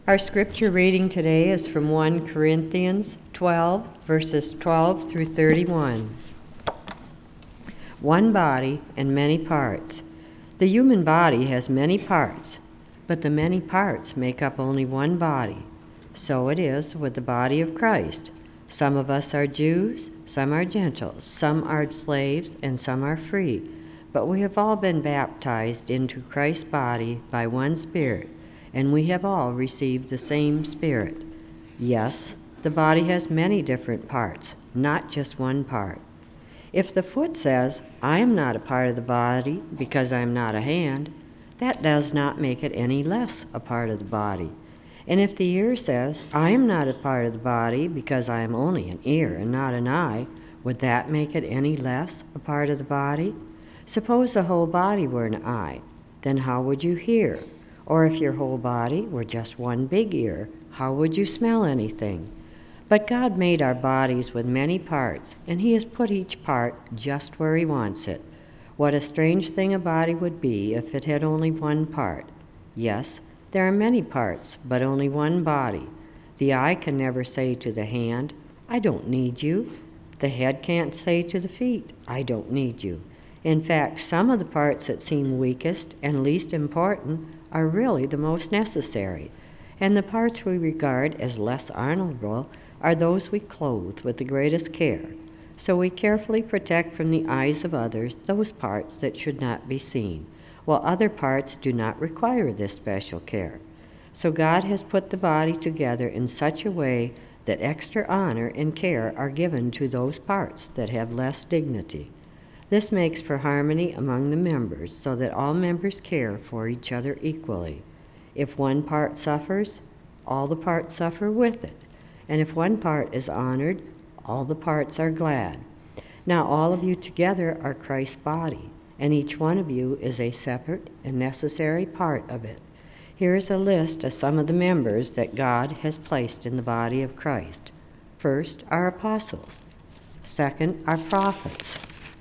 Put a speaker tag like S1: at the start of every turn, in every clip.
S1: Our scripture reading today is from 1 Corinthians 12, verses 12 through 31. One body and many parts. The human body has many parts, but the many parts make up only one body. So it is with the body of Christ. Some of us are Jews, some are Gentiles, some are slaves, and some are free. But we have all been baptized into Christ's body by one Spirit, and we have all received the same Spirit. Yes, the body has many different parts, not just one part. If the foot says, I am not a part of the body because I am not a hand, that does not make it any less a part of the body. And if the ear says, I am not a part of the body because I am only an ear and not an eye, would that make it any less a part of the body? Suppose the whole body were an eye, then how would you hear? Or if your whole body were just one big ear, how would you smell anything? But God made our bodies with many parts, and He has put each part just where He wants it. What a strange thing a body would be if it had only one part. Yes, there are many parts, but only one body. The eye can never say to the hand, I don't need you. The head can't say to the feet, I don't need you. In fact, some of the parts that seem weakest and least important are really the most necessary, and the parts we regard as less honorable are those we clothe with the greatest care. So we carefully protect from the eyes of others those parts that should not be seen, while other parts do not require this special care. So God has put the body together in such a way that extra honor and care are given to those parts that have less dignity. This makes for harmony among the members so that all members care for each other equally. If one part suffers, all the parts suffer with it. And if one part is honored, all the parts are glad. Now all of you together are Christ's body, and each one of you is a separate and necessary part of it. Here is a list of some of the members that God has placed in the body of Christ. First are apostles. Second are prophets.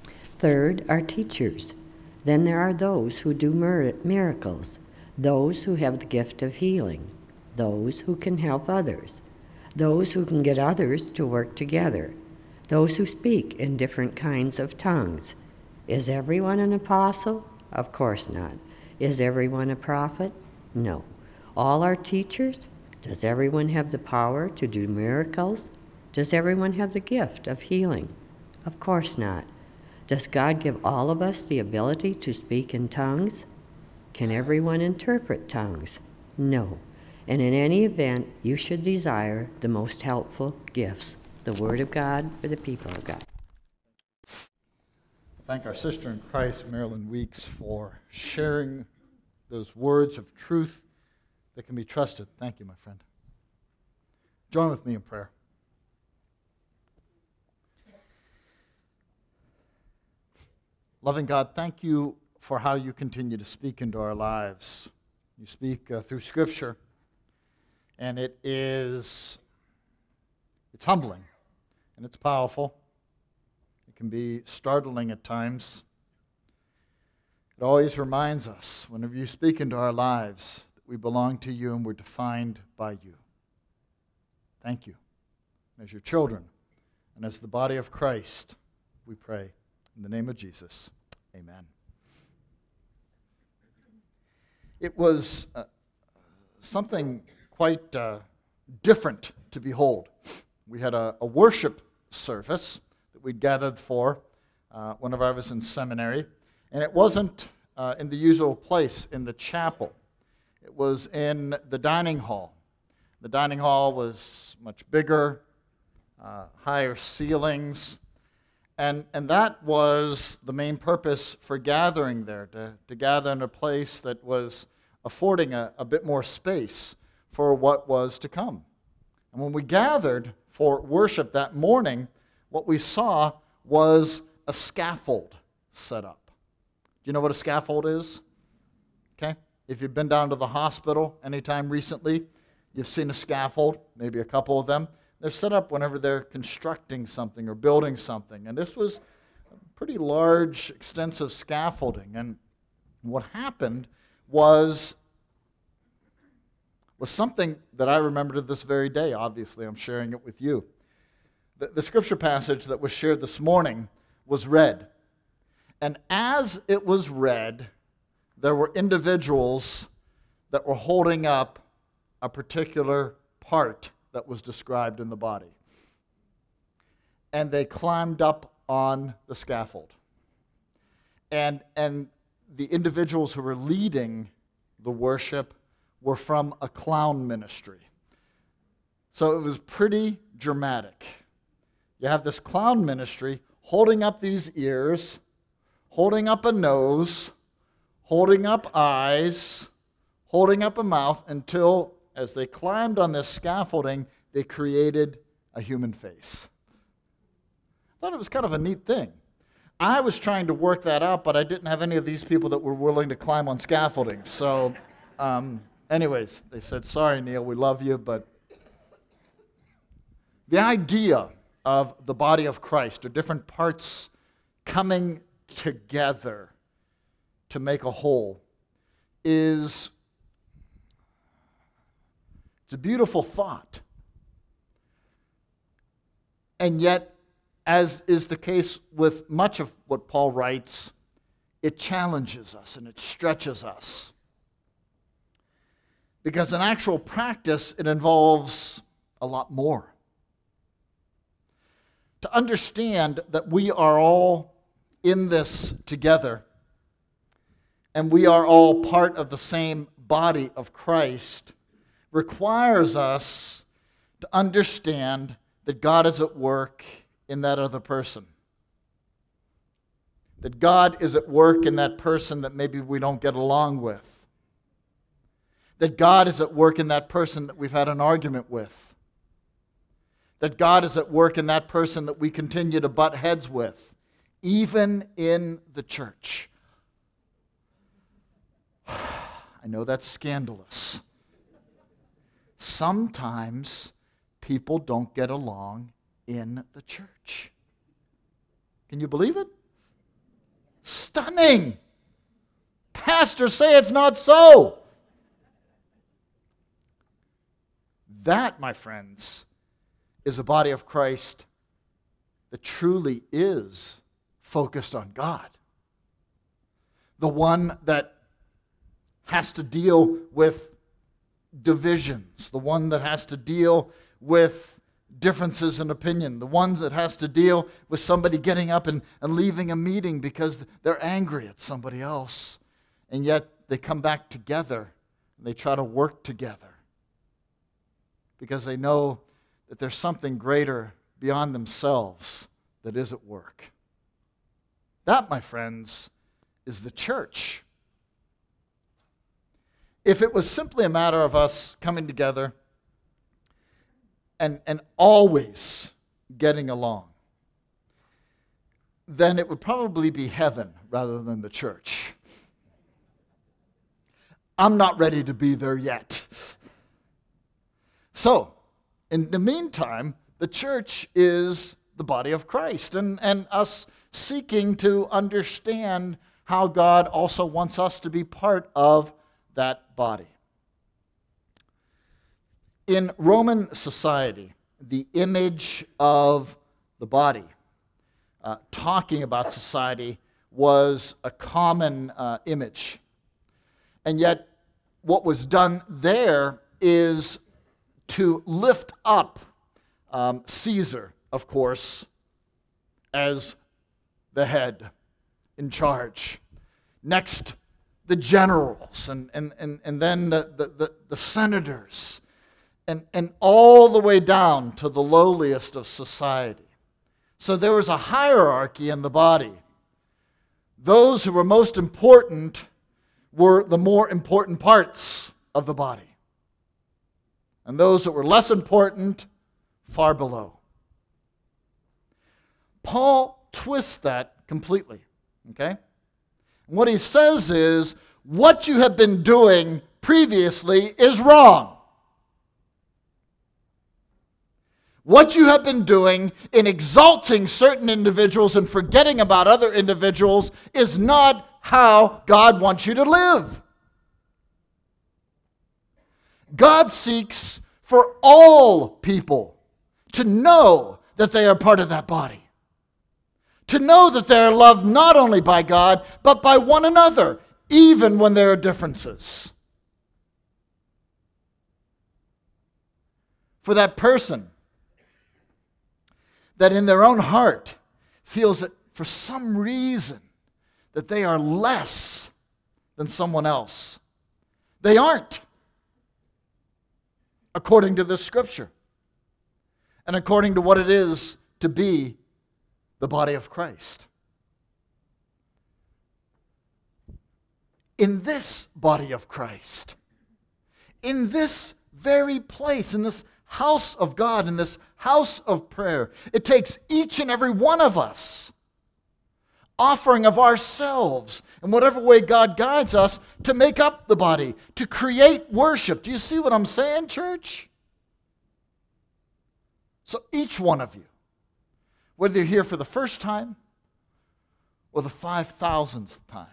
S1: Third are teachers. Then there are those who do miracles, those who have the gift of healing, those who can help others, those who can get others to work together, those who speak in different kinds of tongues. Is everyone an apostle? Of course not. Is everyone a prophet? No. All are teachers? Does everyone have the power to do miracles? Does everyone have the gift of healing? Of course not. Does God give all of us the ability to speak in tongues? Can everyone interpret tongues? No. And in any event, you should desire the most helpful gifts, the Word of God for the people of God.
S2: Thank our sister in Christ, Marilyn Weeks, for sharing those words of truth that can be trusted. Thank you, my friend. Join with me in prayer. Loving God, thank you for how you continue to speak into our lives. You speak through Scripture, and it's humbling, and it's powerful. It can be startling at times. It always reminds us, whenever you speak into our lives, that we belong to you and we're defined by you. Thank you. As your children and as the body of Christ, we pray. In the name of Jesus, amen. It was something quite different to behold. We had a worship service that we'd gathered for whenever I was in seminary, and it wasn't in the usual place in the chapel. It was in the dining hall. The dining hall was much bigger, higher ceilings, and that was the main purpose for gathering there, to gather in a place that was affording a bit more space for what was to come. And when we gathered for worship that morning, what we saw was a scaffold set up. Do you know what a scaffold is? Okay? If you've been down to the hospital anytime recently, you've seen a scaffold, maybe a couple of them. They're set up whenever they're constructing something or building something. And this was a pretty large, extensive scaffolding. And what happened was was something that I remember to this very day. Obviously, I'm sharing it with you. The scripture passage that was shared this morning was read. And as it was read, there were individuals that were holding up a particular part that was described in the body. And they climbed up on the scaffold. And the individuals who were leading the worship were from a clown ministry. So it was pretty dramatic. You have this clown ministry holding up these ears, holding up a nose, holding up eyes, holding up a mouth, until, as they climbed on this scaffolding, they created a human face. I thought it was kind of a neat thing. I was trying to work that out, but I didn't have any of these people that were willing to climb on scaffolding. So, anyways, they said, sorry, Neil, we love you, but the idea of the body of Christ, or different parts coming together to make a whole, it's a beautiful thought. And yet, as is the case with much of what Paul writes, it challenges us and it stretches us. Because in actual practice, it involves a lot more. To understand that we are all in this together, and we are all part of the same body of Christ, requires us to understand that God is at work in that other person. That God is at work in that person that maybe we don't get along with. That God is at work in that person that we've had an argument with. That God is at work in that person that we continue to butt heads with, even in the church. I know that's scandalous. Sometimes people don't get along in the church. Can you believe it? Stunning. Pastors say it's not so. That, my friends, is a body of Christ that truly is focused on God. The one that has to deal with divisions, the one that has to deal with differences in opinion, the ones that has to deal with somebody getting up and leaving a meeting because they're angry at somebody else, and yet they come back together and they try to work together because they know that there's something greater beyond themselves that is at work. That, my friends, is the church. If it was simply a matter of us coming together and always getting along, then it would probably be heaven rather than the church. I'm not ready to be there yet. So, in the meantime, the church is the body of Christ, and us seeking to understand how God also wants us to be part of that body. In Roman society, the image of the body, talking about society, was a common image. And yet, what was done there is to lift up Caesar, of course, as the head in charge. Next, the generals, and then the senators, and all the way down to the lowliest of society. So there was a hierarchy in the body. Those who were most important were the more important parts of the body. And those that were less important, far below. Paul twists that completely, okay? And what he says is, what you have been doing previously is wrong. What you have been doing in exalting certain individuals and forgetting about other individuals is not how God wants you to live. God seeks for all people to know that they are part of that body. To know that they are loved not only by God, but by one another, even when there are differences. For that person that in their own heart feels that for some reason that they are less than someone else. They aren't, according to this scripture, and according to what it is to be the body of Christ. In this body of Christ, in this very place, in this house of God, in this house of prayer, it takes each and every one of us offering of ourselves in whatever way God guides us to make up the body, to create worship. Do you see what I'm saying, church? So each one of you, whether you're here for the first time or the 5,000th time,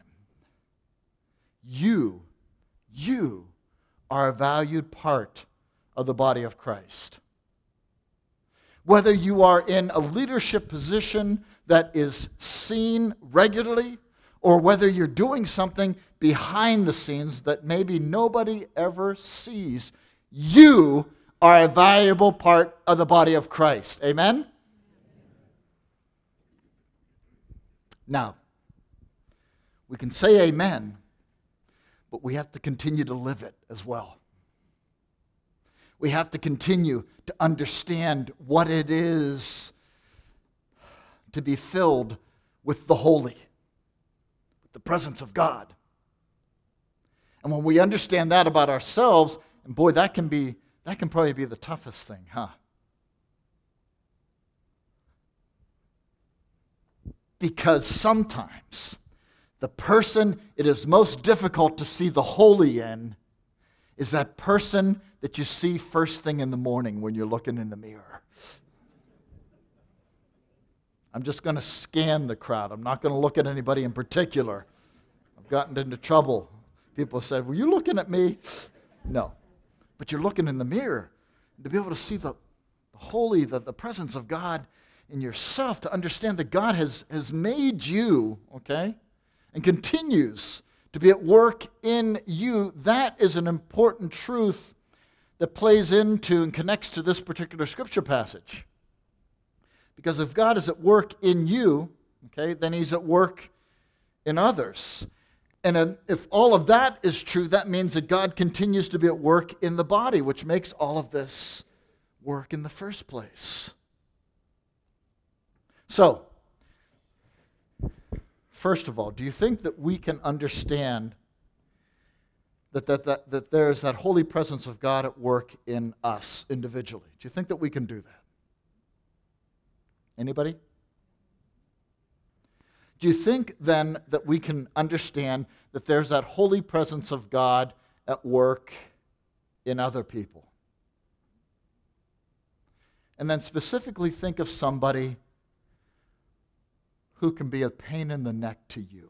S2: you are a valued part of the body of Christ. Whether you are in a leadership position that is seen regularly, or whether you're doing something behind the scenes that maybe nobody ever sees, you are a valuable part of the body of Christ. Amen? Now, we can say amen, but we have to continue to live it as well. We have to continue to understand what it is to be filled with the holy, with the presence of God. And when we understand that about ourselves, and boy, that can probably be the toughest thing, huh? Because sometimes the person it is most difficult to see the holy in is that person that you see first thing in the morning when you're looking in the mirror. I'm just going to scan the crowd. I'm not going to look at anybody in particular. I've gotten into trouble. People have said, were you looking at me? No. But you're looking in the mirror. To be able to see the holy, the presence of God in yourself, to understand that God has made you, okay, and continues to be at work in you, that is an important truth that plays into and connects to this particular scripture passage. Because if God is at work in you, okay, then He's at work in others. And if all of that is true, that means that God continues to be at work in the body, which makes all of this work in the first place. So, first of all, do you think that we can understand that there's that holy presence of God at work in us individually? Do you think that we can do that? Anybody? Do you think then that we can understand that there's that holy presence of God at work in other people? And then specifically think of somebody who can be a pain in the neck to you.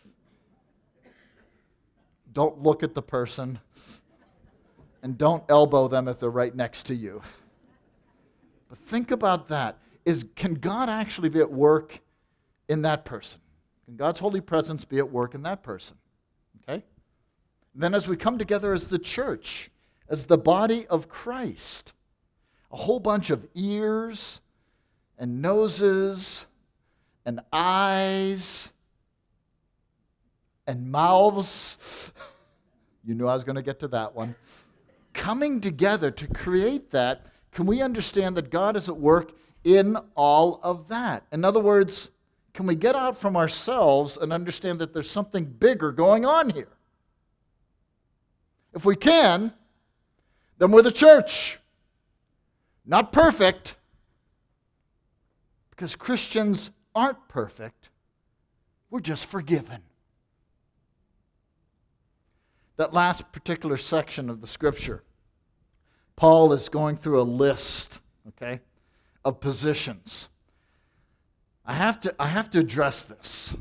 S2: Don't look at the person, and don't elbow them if they're right next to you. But think about that. Can God actually be at work in that person? Can God's holy presence be at work in that person? Okay? And then as we come together as the church, as the body of Christ, a whole bunch of ears and noses and eyes and mouths, you knew I was going to get to that one, coming together to create that, can we understand that God is at work in all of that? In other words, can we get out from ourselves and understand that there's something bigger going on here? If we can, then we're the church. Not perfect, because Christians aren't perfect. We're just forgiven. That last particular section of the scripture, Paul is going through a list, okay, of positions. I have to address this,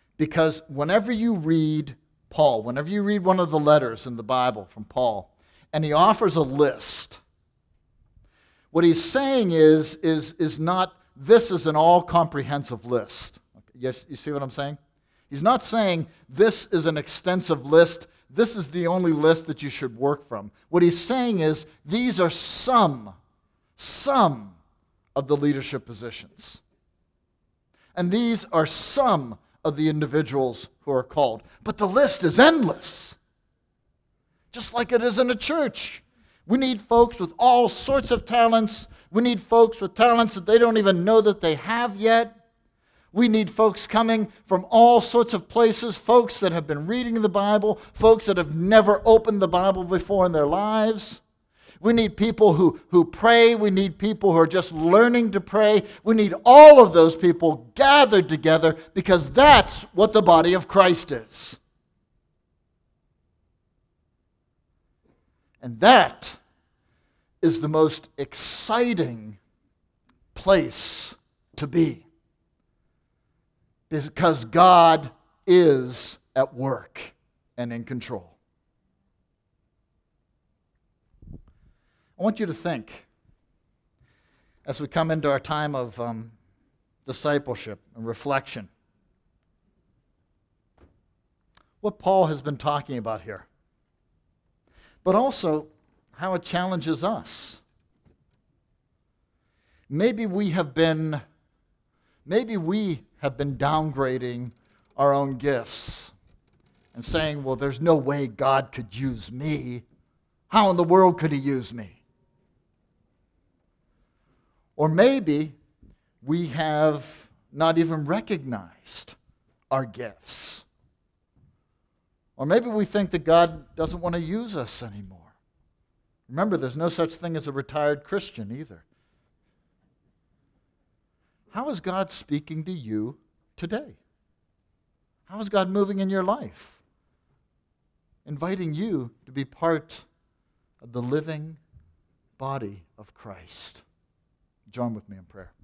S2: because whenever you read Paul, whenever you read one of the letters in the Bible from Paul, and he offers a list. What he's saying is not, this is an all-comprehensive list. Yes, you see what I'm saying? He's not saying this is an extensive list, this is the only list that you should work from. What he's saying is these are some of the leadership positions. And these are some of the individuals who are called. But the list is endless. Just like it is in a church. We need folks with all sorts of talents. We need folks with talents that they don't even know that they have yet. We need folks coming from all sorts of places, folks that have been reading the Bible, folks that have never opened the Bible before in their lives. We need people who pray. We need people who are just learning to pray. We need all of those people gathered together because that's what the body of Christ is. And that is the most exciting place to be. Because God is at work and in control. I want you to think, as we come into our time of discipleship and reflection, what Paul has been talking about here, but also how it challenges us. Maybe we have been downgrading our own gifts and saying, well, there's no way God could use me. How in the world could he use me? Or maybe we have not even recognized our gifts. Or maybe we think that God doesn't want to use us anymore. Remember, there's no such thing as a retired Christian either. How is God speaking to you today? How is God moving in your life? Inviting you to be part of the living body of Christ. Join with me in prayer.